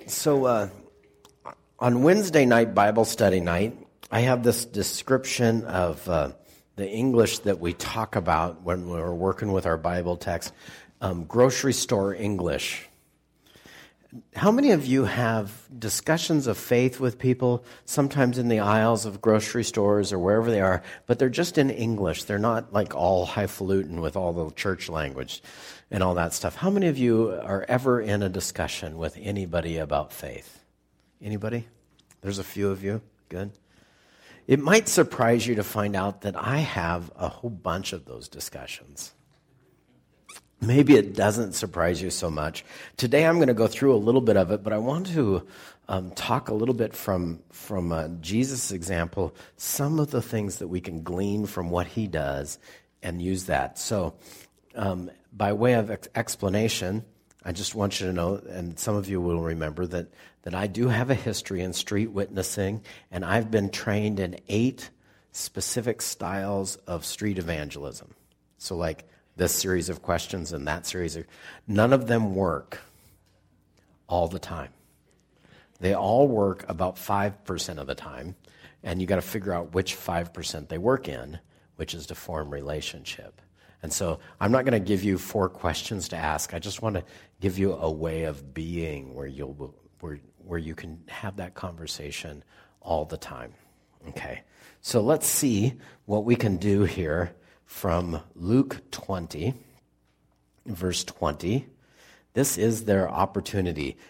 So on Wednesday night, Bible study night, I have this description of the English that we talk about when we're working with our Bible text, grocery store English. How many of you have discussions of faith with people, sometimes in the aisles of grocery stores or wherever they are, but they're just in English? They're not like all highfalutin with all the church language and all that stuff. How many of you are ever in a discussion with anybody about faith? Anybody? There's a few of you. Good. It might surprise you to find out that I have a whole bunch of those discussions. Maybe it doesn't surprise you so much. Today I'm going to go through a little bit of it, but I want to talk a little bit from Jesus' example, some of the things that we can glean from what he does and use that. So by way of explanation, I just want you to know, and some of you will remember, that I do have a history in street witnessing, and I've been trained in 8 specific styles of street evangelism. So like this series of questions and that series none of them work all the time. They all work about 5% of the time, and you got to figure out which 5% they work in, which is to form relationship. And so I'm not going to give you 4 questions to ask. I just want to give you a way of being where you can have that conversation all the time. Okay, so let's see what we can do here from Luke 20, verse 20. This is their opportunity.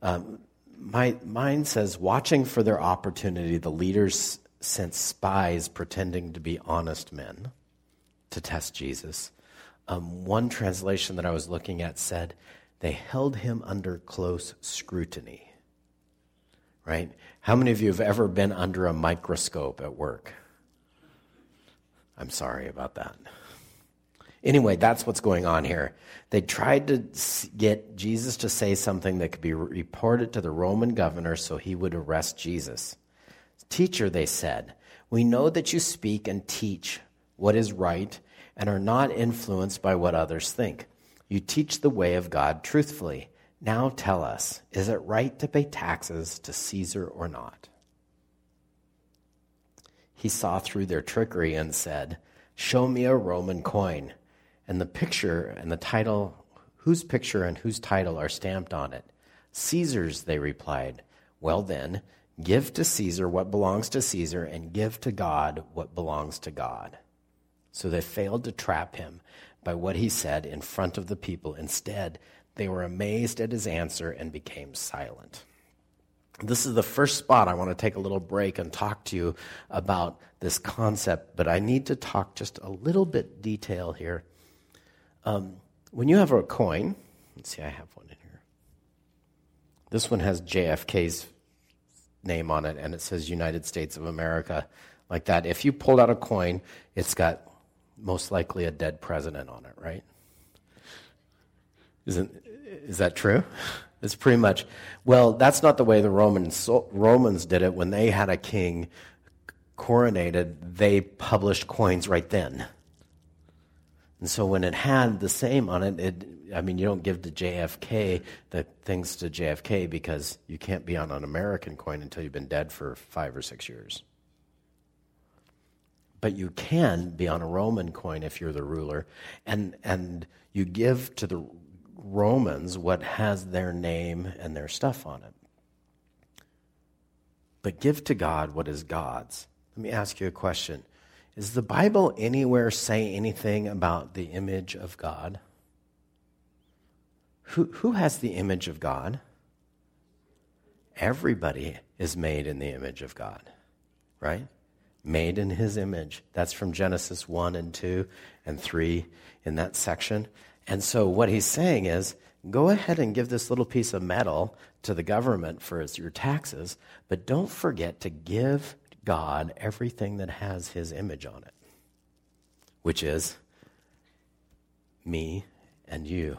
Mine says, watching for their opportunity, the leaders sent spies pretending to be honest men to test Jesus. One translation that I was looking at said, they held him under close scrutiny. Right? How many of you have ever been under a microscope at work? I'm sorry about that. Anyway, that's what's going on here. They tried to get Jesus to say something that could be reported to the Roman governor so he would arrest Jesus. Teacher, they said, we know that you speak and teach what is right and are not influenced by what others think. You teach the way of God truthfully. Now tell us, is it right to pay taxes to Caesar or not? He saw through their trickery and said, show me a Roman coin. And the picture and the title, whose picture and whose title are stamped on it? Caesar's, they replied. Well then, give to Caesar what belongs to Caesar and give to God what belongs to God. So they failed to trap him by what he said in front of the people. Instead, they were amazed at his answer and became silent. This is the first spot I want to take a little break and talk to you about this concept, but I need to talk just a little bit detail here. When you have a coin, let's see, I have one in here. This one has JFK's name on it, and it says United States of America, like that. If you pulled out a coin, it's got most likely a dead president on it, right? Is that true? It's pretty much, well, that's not the way the Romans did it. When they had a king coronated, they published coins right then. And so when it had the same on it, you don't give to JFK the things to JFK because you can't be on an American coin until you've been dead for 5 or 6 years. But you can be on a Roman coin if you're the ruler, and you give to the Romans what has their name and their stuff on it. But give to God what is God's. Let me ask you a question. Does the Bible anywhere say anything about the image of God? Who has the image of God? Everybody is made in the image of God, right? Made in his image. That's from Genesis 1 and 2 and 3 in that section. And so what he's saying is, go ahead and give this little piece of metal to the government for your taxes, but don't forget to give God everything that has his image on it, which is me and you.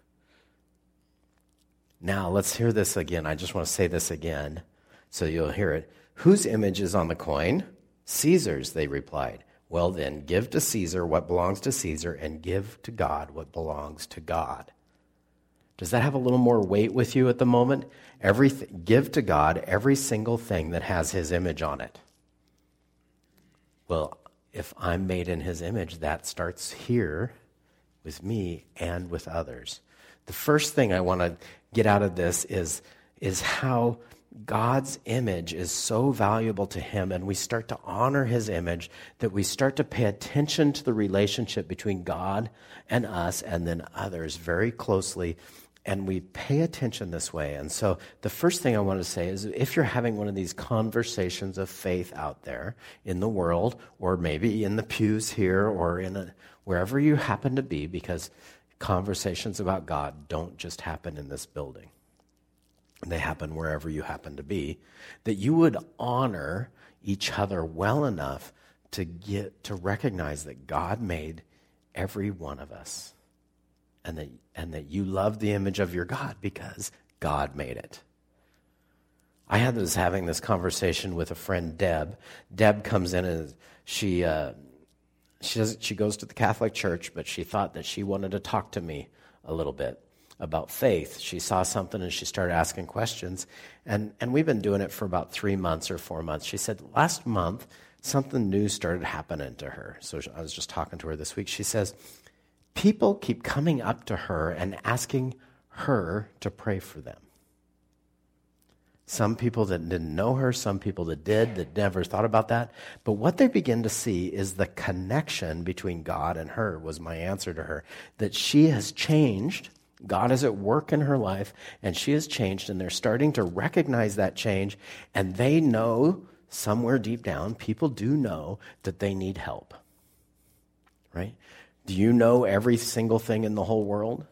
Now, let's hear this again. I just want to say this again so you'll hear it. Whose image is on the coin? Caesar's, they replied. Well then, give to Caesar what belongs to Caesar and give to God what belongs to God. Does that have a little more weight with you at the moment? Give to God every single thing that has his image on it. Well, if I'm made in his image, that starts here with me and with others. The first thing I want to get out of this is how God's image is so valuable to him, and we start to honor his image, that we start to pay attention to the relationship between God and us and then others very closely, and we pay attention this way. And so the first thing I want to say is, if you're having one of these conversations of faith out there in the world, or maybe in the pews here, or wherever you happen to be, because conversations about God don't just happen in this building. They happen wherever you happen to be, that you would honor each other well enough to recognize that God made every one of us, and that you love the image of your God because God made it. I was having this conversation with a friend, Deb. Deb comes in and she goes to the Catholic Church, but she thought that she wanted to talk to me a little bit about faith. She saw something and she started asking questions. And we've been doing it for about 3 months or 4 months. She said last month, something new started happening to her. So I was just talking to her this week. She says, people keep coming up to her and asking her to pray for them. Some people that didn't know her, some people that did, that never thought about that. But what they begin to see is the connection between God and her, was my answer to her, that she has changed. God is at work in her life, and she has changed, and they're starting to recognize that change, and they know somewhere deep down, people do know that they need help, right? Do you know every single thing in the whole world?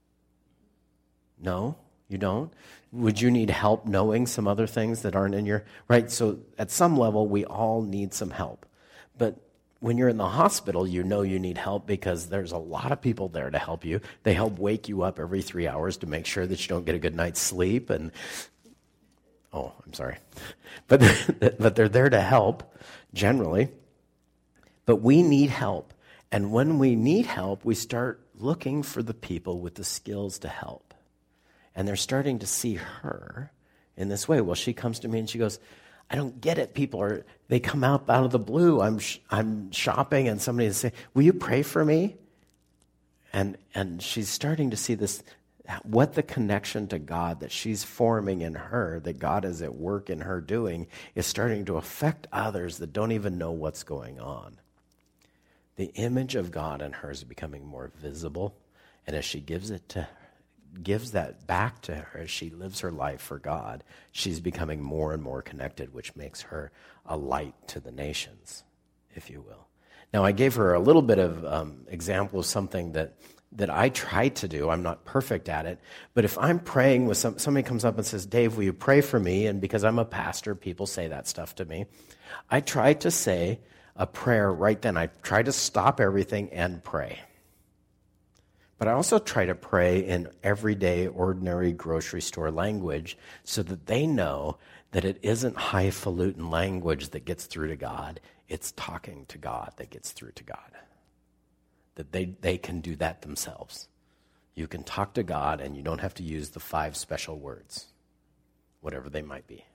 No, you don't. Would you need help knowing some other things that aren't in your, right? So at some level, we all need some help. But when you're in the hospital, you know you need help because there's a lot of people there to help you. They help wake you up every 3 hours to make sure that you don't get a good night's sleep. And oh, I'm sorry. But they're there to help, generally. But we need help. And when we need help, we start looking for the people with the skills to help. And they're starting to see her in this way. Well, she comes to me and she goes, I don't get it. They come out of the blue. I'm shopping and somebody will say, will you pray for me? And she's starting to see this, what the connection to God that she's forming in her, that God is at work in her doing, is starting to affect others that don't even know what's going on. The image of God in her is becoming more visible. And as she gives that back to her as she lives her life for God, she's becoming more and more connected, which makes her a light to the nations, if you will. Now, I gave her a little bit of example of something that I try to do. I'm not perfect at it, but if I'm praying with somebody comes up and says, Dave, will you pray for me? And because I'm a pastor, people say that stuff to me. I try to say a prayer right then. I try to stop everything and pray. But I also try to pray in everyday, ordinary grocery store language so that they know that it isn't highfalutin language that gets through to God. It's talking to God that gets through to God. That they can do that themselves. You can talk to God and you don't have to use the 5 special words, whatever they might be.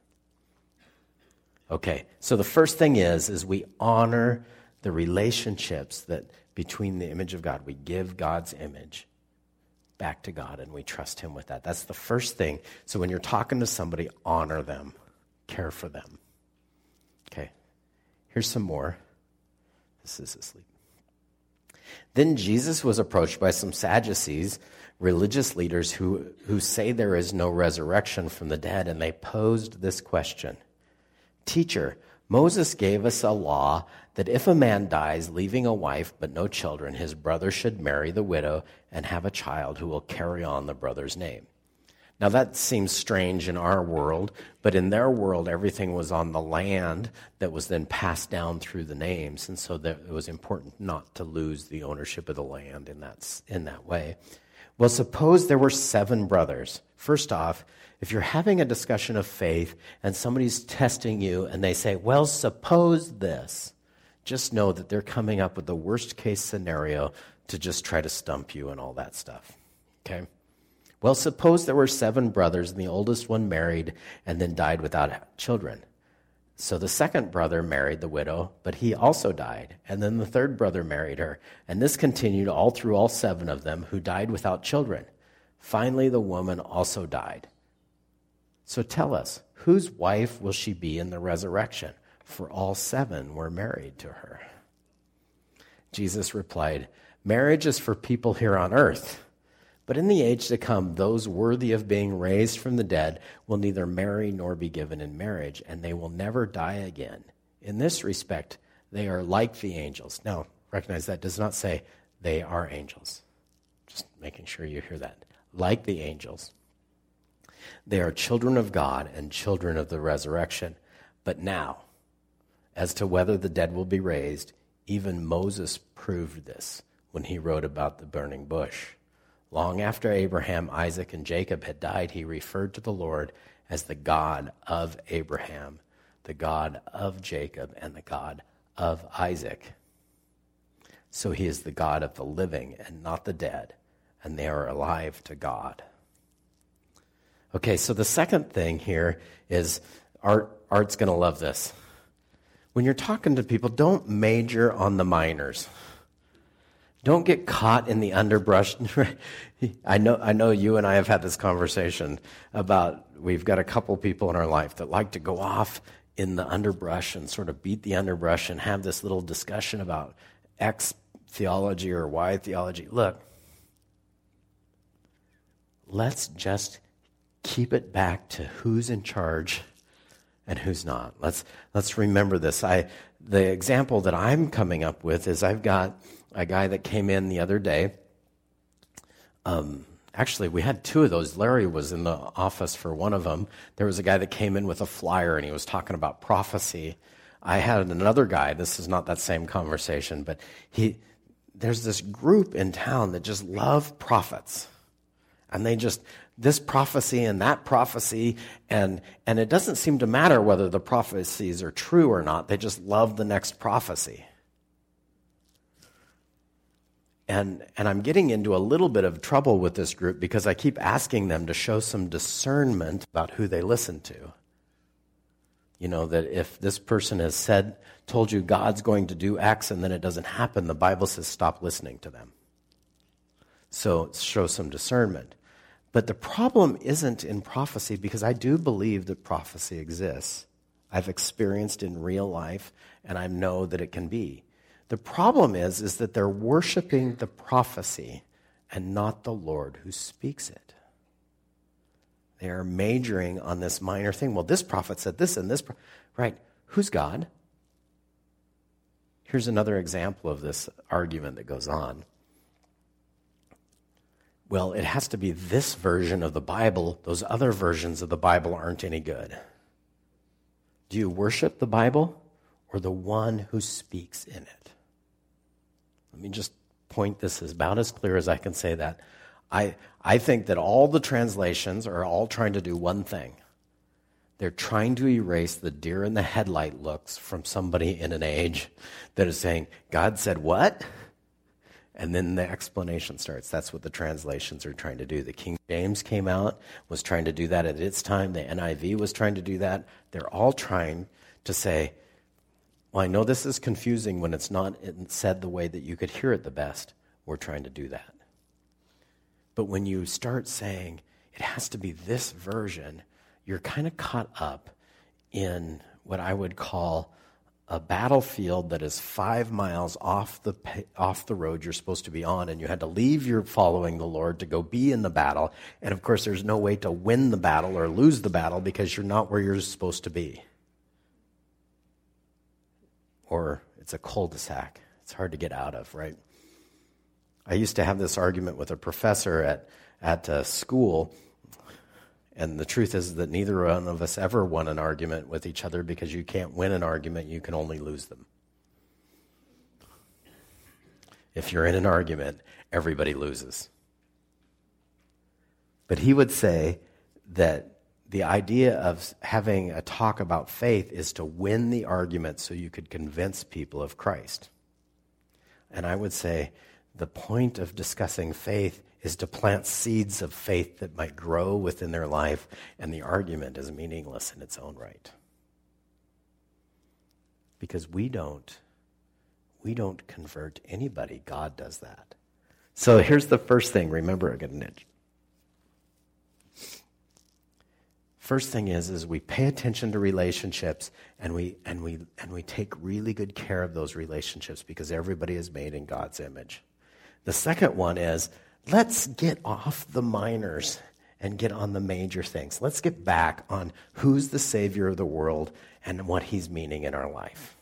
Okay, so the first thing is we honor the relationships that between the image of God. We give God's image back to God, and we trust him with that. That's the first thing. So when you're talking to somebody, honor them. Care for them. Okay, here's some more. This is asleep. Then Jesus was approached by some Sadducees, religious leaders who say there is no resurrection from the dead, and they posed this question. Teacher, Moses gave us a law that if a man dies leaving a wife but no children, his brother should marry the widow and have a child who will carry on the brother's name. Now that seems strange in our world, but in their world everything was on the land that was then passed down through the names, and so that it was important not to lose the ownership of the land in that way. Well, suppose there were 7 brothers. First off, if you're having a discussion of faith and somebody's testing you and they say, well, suppose this, just know that they're coming up with the worst case scenario to just try to stump you and all that stuff. Okay? Well, suppose there were 7 brothers, and the oldest one married and then died without children. So the second brother married the widow, but he also died. And then the third brother married her. And this continued all through all 7 of them who died without children. Finally, the woman also died. So tell us, whose wife will she be in the resurrection? For all 7 were married to her. Jesus replied, marriage is for people here on earth. But in the age to come, those worthy of being raised from the dead will neither marry nor be given in marriage, and they will never die again. In this respect, they are like the angels. Now, recognize that does not say they are angels. Just making sure you hear that. Like the angels. They are children of God and children of the resurrection. But now, as to whether the dead will be raised, even Moses proved this when he wrote about the burning bush. Long after Abraham, Isaac, and Jacob had died, he referred to the Lord as the God of Abraham, the God of Jacob, and the God of Isaac. So he is the God of the living and not the dead, and they are alive to God. Okay, so the second thing here is, Art's going to love this. When you're talking to people, don't major on the minors. Don't get caught in the underbrush. I know you and I have had this conversation about, we've got a couple people in our life that like to go off in the underbrush and sort of beat the underbrush and have this little discussion about X theology or Y theology. Look, let's just keep it back to who's in charge and who's not. Let's remember this. The example that I'm coming up with is I've got a guy that came in the other day. Actually, we had 2 of those. Larry was in the office for one of them. There was a guy that came in with a flyer, and he was talking about prophecy. I had another guy. This is not that same conversation, but there's this group in town that just love prophets. And they just, this prophecy and that prophecy, and it doesn't seem to matter whether the prophecies are true or not. They just love the next prophecy. And I'm getting into a little bit of trouble with this group because I keep asking them to show some discernment about who they listen to. You know, that if this person has told you God's going to do X and then it doesn't happen, the Bible says stop listening to them. So show some discernment. But the problem isn't in prophecy, because I do believe that prophecy exists. I've experienced in real life, and I know that it can be. The problem is that they're worshiping the prophecy and not the Lord who speaks it. They are majoring on this minor thing. Well, this prophet said this and this. Right. Who's God? Here's another example of this argument that goes on. Well, it has to be this version of the Bible. Those other versions of the Bible aren't any good. Do you worship the Bible or the one who speaks in it? Let me just point this about as clear as I can say that. I think that all the translations are all trying to do one thing. They're trying to erase the deer in the headlight looks from somebody in an age that is saying, God said what? And then the explanation starts. That's what the translations are trying to do. The King James came out, was trying to do that at its time. The NIV was trying to do that. They're all trying to say, well, I know this is confusing when it's not said the way that you could hear it the best. We're trying to do that. But when you start saying it has to be this version, you're kind of caught up in what I would call a battlefield that is 5 miles off the road you're supposed to be on, and you had to leave your following the Lord to go be in the battle. And of course, there's no way to win the battle or lose the battle because you're not where you're supposed to be. Or it's a cul-de-sac. It's hard to get out of, right? I used to have this argument with a professor at school, and the truth is that neither one of us ever won an argument with each other, because you can't win an argument, you can only lose them. If you're in an argument, everybody loses. But he would say that the idea of having a talk about faith is to win the argument so you could convince people of Christ. And I would say The point of discussing faith is to plant seeds of faith that might grow within their life, and the argument is meaningless in its own right. Because we don't convert anybody. God does that. So here's the first thing. Remember, I got an itch. First thing is we pay attention to relationships, and we take really good care of those relationships because everybody is made in God's image. The second one is, let's get off the minors and get on the major things. Let's get back on who's the Savior of the world and what he's meaning in our life.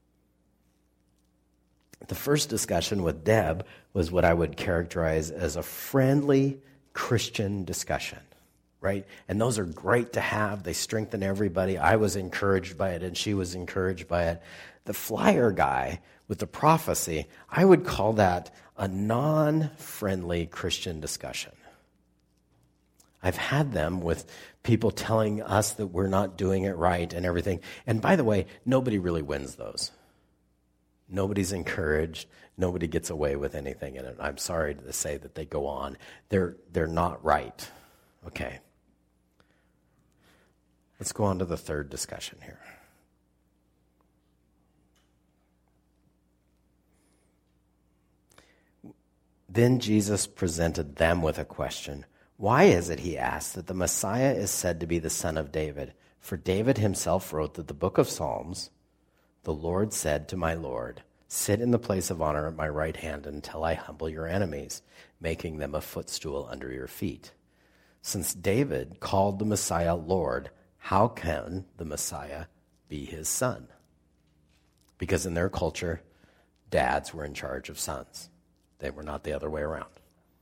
The first discussion with Deb was what I would characterize as a friendly Christian discussion, right? And those are great to have. They strengthen everybody. I was encouraged by it, and she was encouraged by it. The flyer guy with the prophecy, I would call that a non-friendly Christian discussion. I've had them with people telling us that we're not doing it right and everything. And by the way, nobody really wins those. Nobody's encouraged. Nobody gets away with anything in it. I'm sorry to say that they go on. They're not right. Okay. Let's go on to the third discussion here. Then Jesus presented them with a question. Why is it, he asked, that the Messiah is said to be the son of David? For David himself wrote that the book of Psalms, the Lord said to my Lord, sit in the place of honor at my right hand until I humble your enemies, making them a footstool under your feet. Since David called the Messiah Lord, how can the Messiah be his son? Because in their culture, dads were in charge of sons. They were not the other way around.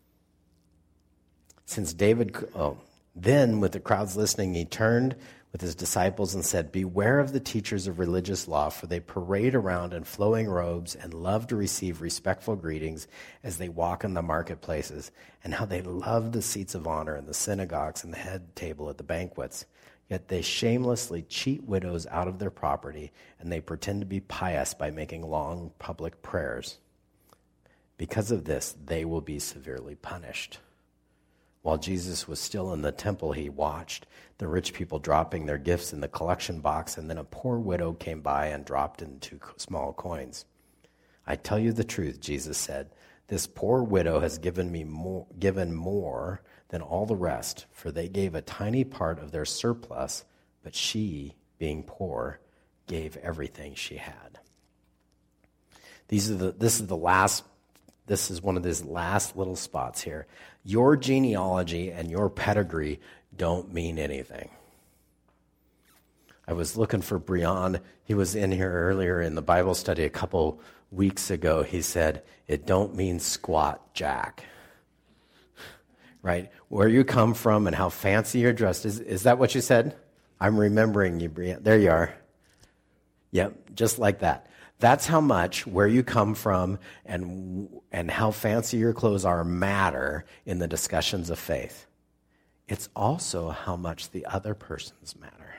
Then with the crowds listening, he turned with his disciples and said, beware of the teachers of religious law, for they parade around in flowing robes and love to receive respectful greetings as they walk in the marketplaces, and how they love the seats of honor in the synagogues and the head table at the banquets. Yet they shamelessly cheat widows out of their property, and they pretend to be pious by making long public prayers. Because of this, they will be severely punished. While Jesus was still in the temple, he watched the rich people dropping their gifts in the collection box, and then a poor widow came by and dropped in 2 small coins. I tell you the truth, Jesus said, this poor widow has given more than all the rest, for they gave a tiny part of their surplus, but she, being poor, gave everything she had. This is one of these last little spots here. Your genealogy and your pedigree don't mean anything. I was looking for Brian. He was in here earlier in the Bible study a couple weeks ago. He said, it don't mean squat jack. Right? Where you come from and how fancy you're dressed. Is that what you said? I'm remembering you, Brian. There you are. Yep, just like that. That's how much where you come from and how fancy your clothes are matter in the discussions of faith. It's also how much the other persons matter.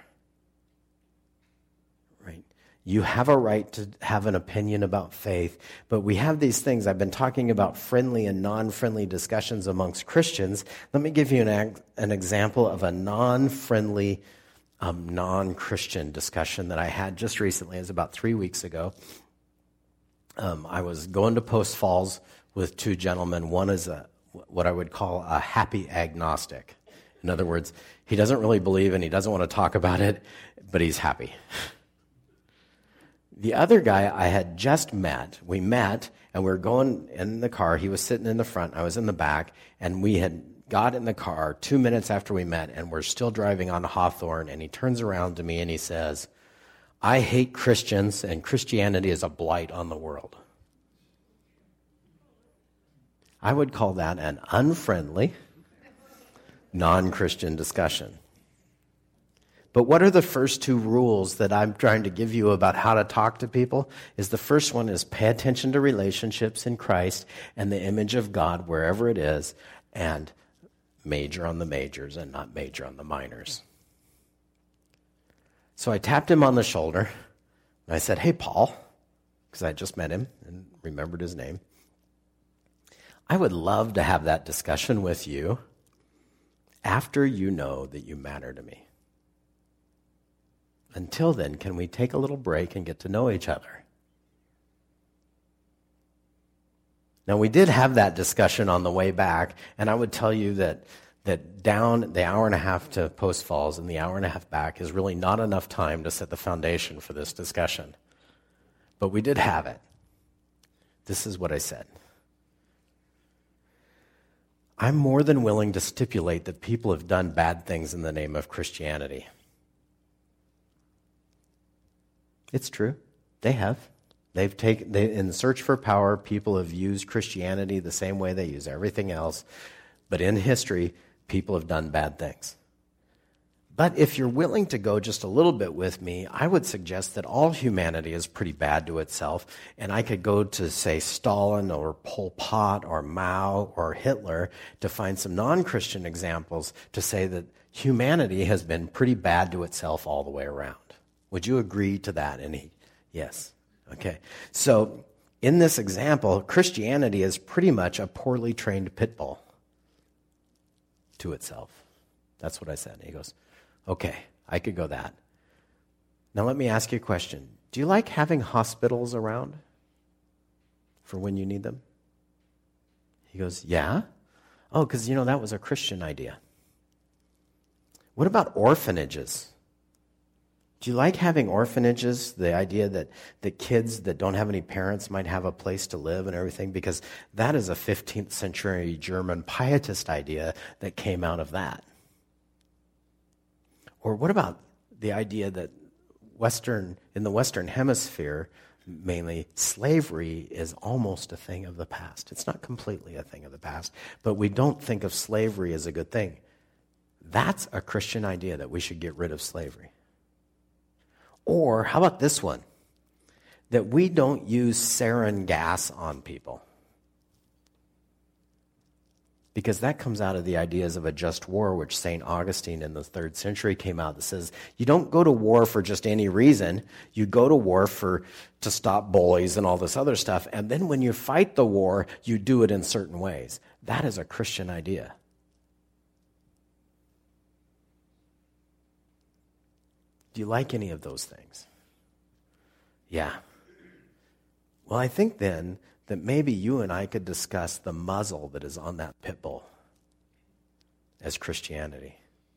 Right? You have a right to have an opinion about faith, but we have these things. I've been talking about friendly and non-friendly discussions amongst Christians. Let me give you an example of a non-friendly non-Christian discussion that I had just recently. It was about 3 weeks ago. I was going to Post Falls with 2 gentlemen. One is what I would call a happy agnostic. In other words, he doesn't really believe and he doesn't want to talk about it, but he's happy. The other guy I had just met, we met, and we were going in the car. He was sitting in the front, I was in the back, and we had got in the car 2 minutes after we met, and we're still driving on Hawthorne, and he turns around to me and he says, I hate Christians, and Christianity is a blight on the world. I would call that an unfriendly, non-Christian discussion. But what are the first 2 rules that I'm trying to give you about how to talk to people? The first one is pay attention to relationships in Christ and the image of God wherever it is, and major on the majors and not major on the minors. So I tapped him on the shoulder, and I said, hey, Paul, because I just met him and remembered his name. I would love to have that discussion with you after you know that you matter to me. Until then, can we take a little break and get to know each other? Now, we did have that discussion on the way back, and I would tell you that down the hour and a half to Post Falls and the hour and a half back is really not enough time to set the foundation for this discussion. But we did have it. This is what I said. I'm more than willing to stipulate that people have done bad things in the name of Christianity. It's true. They have. In search for power, people have used Christianity the same way they use everything else. But in history, people have done bad things. But if you're willing to go just a little bit with me, I would suggest that all humanity is pretty bad to itself. And I could go to, say, Stalin or Pol Pot or Mao or Hitler to find some non-Christian examples to say that humanity has been pretty bad to itself all the way around. Would you agree to that? Yes. Okay. So in this example, Christianity is pretty much a poorly trained pit bull to itself. That's what I said. He goes, okay, I could go that. Now let me ask you a question. Do you like having hospitals around for when you need them? He goes, yeah. Oh, because, that was a Christian idea. What about orphanages? Do you like having orphanages, the idea that the kids that don't have any parents might have a place to live and everything? Because that is a 15th century German pietist idea that came out of that. Or what about the idea that in the Western Hemisphere, mainly, slavery is almost a thing of the past. It's not completely a thing of the past, but we don't think of slavery as a good thing. That's a Christian idea, that we should get rid of slavery. Or how about this one? That we don't use sarin gas on people. Because that comes out of the ideas of a just war, which St. Augustine in the 3rd century came out that says, you don't go to war for just any reason. You go to war to stop bullies and all this other stuff. And then when you fight the war, you do it in certain ways. That is a Christian idea. Do you like any of those things? Yeah. Well, I think then that maybe you and I could discuss the muzzle that is on that pit bull as Christianity.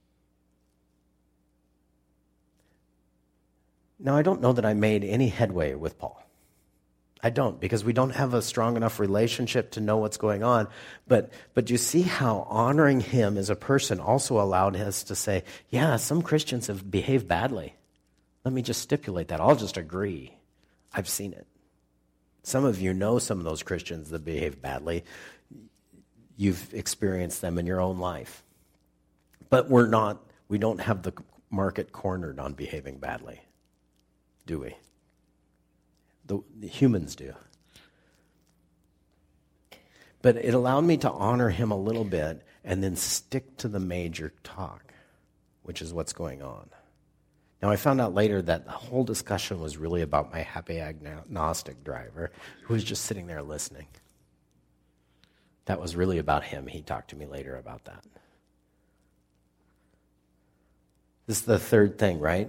Now, I don't know that I made any headway with Paul. I don't, because we don't have a strong enough relationship to know what's going on. But you see how honoring him as a person also allowed us to say, yeah, some Christians have behaved badly. Let me just stipulate that. I'll just agree. I've seen it. Some of you know some of those Christians that behave badly. You've experienced them in your own life. But we don't have the market cornered on behaving badly, do we? The humans do. But it allowed me to honor him a little bit and then stick to the major talk, which is what's going on. Now, I found out later that the whole discussion was really about my happy agnostic driver who was just sitting there listening. That was really about him. He talked to me later about that. This is the third thing, right?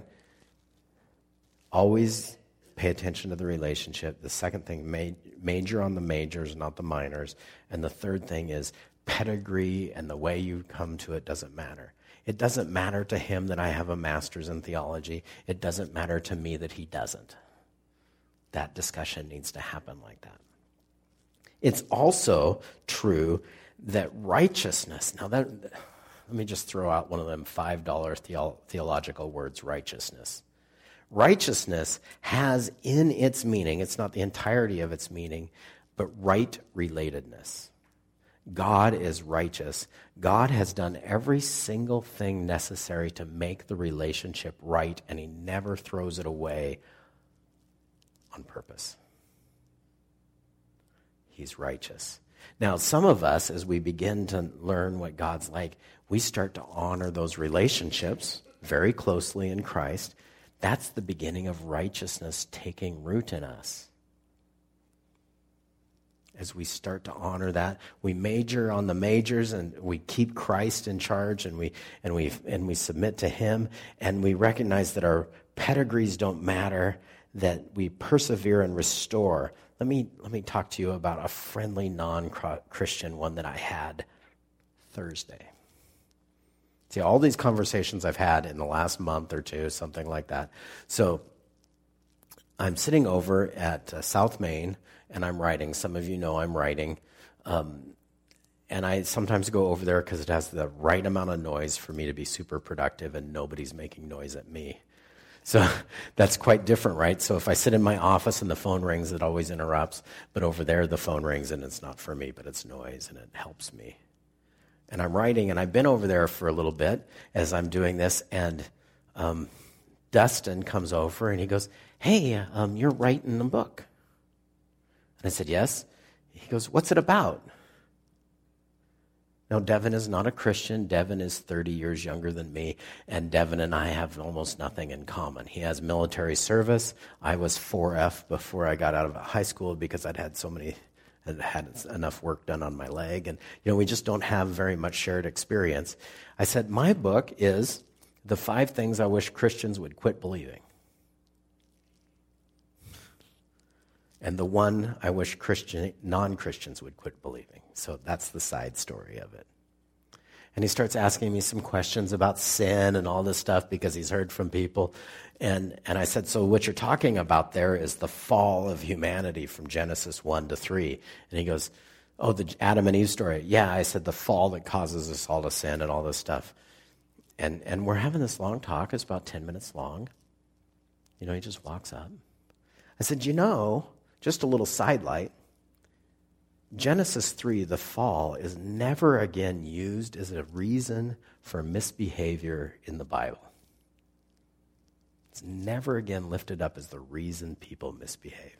Always pay attention to the relationship. The second thing, major on the majors, not the minors. And the third thing is pedigree, and the way you come to it doesn't matter. It doesn't matter to him that I have a master's in theology. It doesn't matter to me that he doesn't. That discussion needs to happen like that. It's also true that righteousness, let me just throw out one of them $5 theological words, righteousness. Righteousness has in its meaning, it's not the entirety of its meaning, but right relatedness. God is righteous. God has done every single thing necessary to make the relationship right, and he never throws it away on purpose. He's righteous. Now, some of us, as we begin to learn what God's like, we start to honor those relationships very closely in Christ. That's the beginning of righteousness taking root in us. as we start to honor that, we major on the majors, and we keep Christ in charge, and we submit to Him, and we recognize that our pedigrees don't matter, that we persevere and restore. Let me talk to you about a friendly non-Christian one that I had Thursday. See, all these conversations I've had in the last month or two, something like that. So I'm sitting over at South Main, and I'm writing. Some of you know I'm writing. And I sometimes go over there because it has the right amount of noise for me to be super productive, and nobody's making noise at me. So that's quite different, right? So if I sit in my office and the phone rings, it always interrupts. But over there, the phone rings, and it's not for me, but it's noise, and it helps me. And I'm writing, and I've been over there for a little bit as I'm doing this, and Dustin comes over, and he goes, "Hey, you're writing a book." And I said, "Yes." He goes, "What's it about?" Now, Devin is not a Christian. Devin is 30 years younger than me, and Devin and I have almost nothing in common. He has military service. I was 4F before I got out of high school because I'd had enough work done on my leg, and we just don't have very much shared experience. I said, my book is The 5 Things I Wish Christians Would Quit Believing. And the one I wish non-Christians would quit believing. So that's the side story of it. And he starts asking me some questions about sin and all this stuff because he's heard from people. And I said, so what you're talking about there is the fall of humanity from Genesis 1 to 3. And he goes, oh, the Adam and Eve story. Yeah, I said the fall that causes us all to sin and all this stuff. And we're having this long talk. It's about 10 minutes long. He just walks up. I said, just a little sidelight, Genesis 3, the fall, is never again used as a reason for misbehavior in the Bible. It's never again lifted up as the reason people misbehave.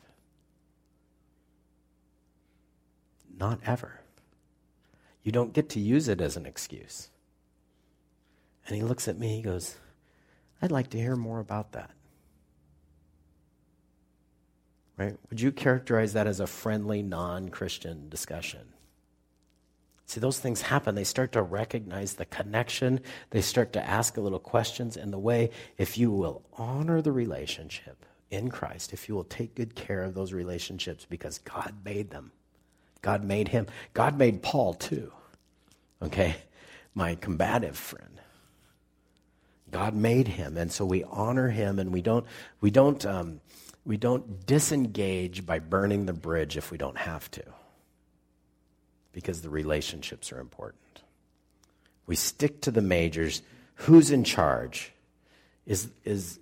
Not ever. You don't get to use it as an excuse. And he looks at me, he goes, I'd like to hear more about that. Right? Would you characterize that as a friendly, non-Christian discussion? See, those things happen. They start to recognize the connection. They start to ask a little questions. And the way, if you will honor the relationship in Christ, if you will take good care of those relationships because God made them. God made him. God made Paul too. Okay? My combative friend. God made him. And so we honor him, and we don't disengage by burning the bridge if we don't have to, because the relationships are important. We stick to the majors. Who's in charge? This is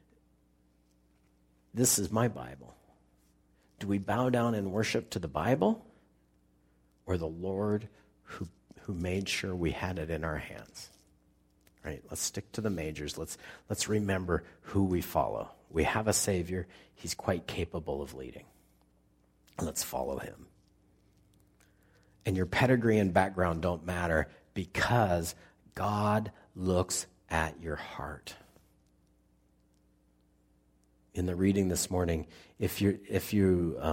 my Bible. Do we bow down and worship to the Bible or the Lord who made sure we had it in our hands? Right? Let's stick to the majors. Let's remember who we follow. We have a Savior. He's quite capable of leading. Let's follow him. And your pedigree and background don't matter because God looks at your heart. In the reading this morning, if you